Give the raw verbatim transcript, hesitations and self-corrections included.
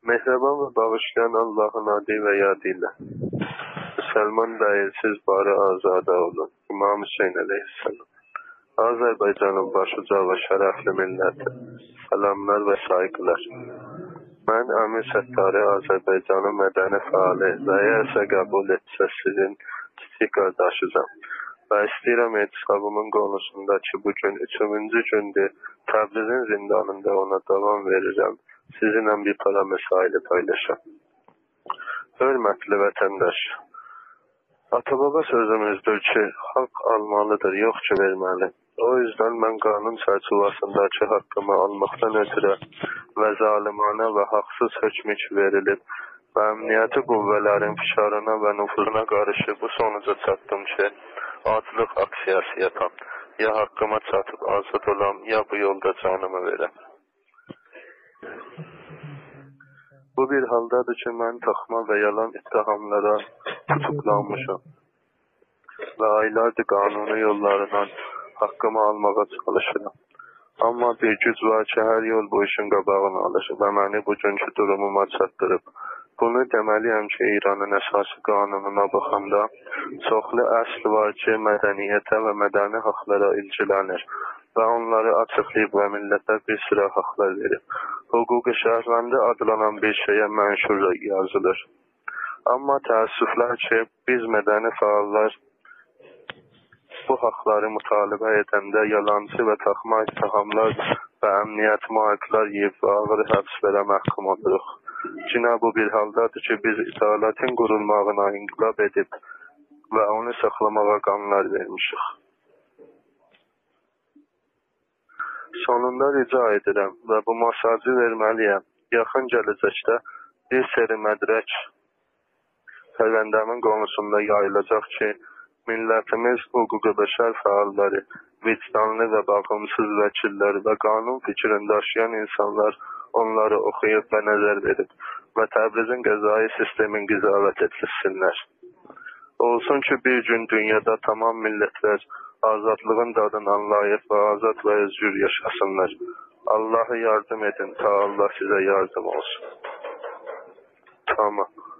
Mehriban ve bağışlayan Allah'ın adı ve yadıyla. Müslüman değilsiz bari azade olun. İmam Hüseyin aleyhisselam. Azerbaycan'ın başuca ve şerefli milleti. Selamlar ve saygılar. Ben Amir Səttari Azərbaycanın mədəni fəali və əgərsə qəbul etsə sizin kiçik qardaşızam. Və istəyirəm etisabımın konusundakı bugün üçüncü gündür Təbrizin zindanında ona davam verirəm. Sizinlə bir para mesaili paylaşam. Hörmətli vətəndaş, ata-baba sözümüzdür ki, haqq almalıdır, yox ki verməli. O yüzden ben kanun çerçevesindeki hakkımı almaktan ötürü ve zalimane ve haksız hükmü verilip ve emniyeti kuvvelerin fişarına ve nüfuzuna karşı bu sonuca çattım ki acılık aksiyası yapan ya hakkıma çatıp azad olam ya bu yolda canımı verem. Bu bir haldadır ki ben takma ve yalan ittihamlara tutuklanmışım ve aylardır kanuni yollarından hakkımı almağa çalışırım. Amma bir güc var ki, hər yol bu işin qabağını alır və məni bugünkü durumuma çatdırıb. Bunu deməliyəm ki, İranın əsası qanununa baxanda çoxlu əsl var ki, mədəniyyətə və mədəni haqlara ilgilənir və onları açıqlayıb və millətə bir sıra haqlar verib. Hüquqi şəhərləndə adlanan bir şeyə mənşur yazılır. Amma təəssüflər ki, biz mədəni fəallar bu haqları mütalibə edəndə yalancı və taxma ittihamlar və əmniyyət mühakimlər yiyib və ağır həbslərə məhkum oluruq. Yine bu bir haldadır ki, biz italətin qurulmağına inqilab edib və onu saxlamağa qanunlar vermişik. Sonunda rica edirəm və bu mesajı verməliyəm. Yaxın gələcəkdə bir seri mədrək fərəndəmin konusunda yayılacaq ki, millətimiz hüquqi bəşər fəalları, vicdanlı və bağımsız vəkillər və qanun fikrini daşıyan insanlar onları oxuyub və nəzər verib və Təbrizin qəzai sistemin qizavət etsinlər. Olsun ki, bir gün dünyada tamam millətlər azadlığın dadını anlayıb və azad və özgür yaşasınlar. Allah'a yardım edin, ta Allah size yardım olsun. Tamam.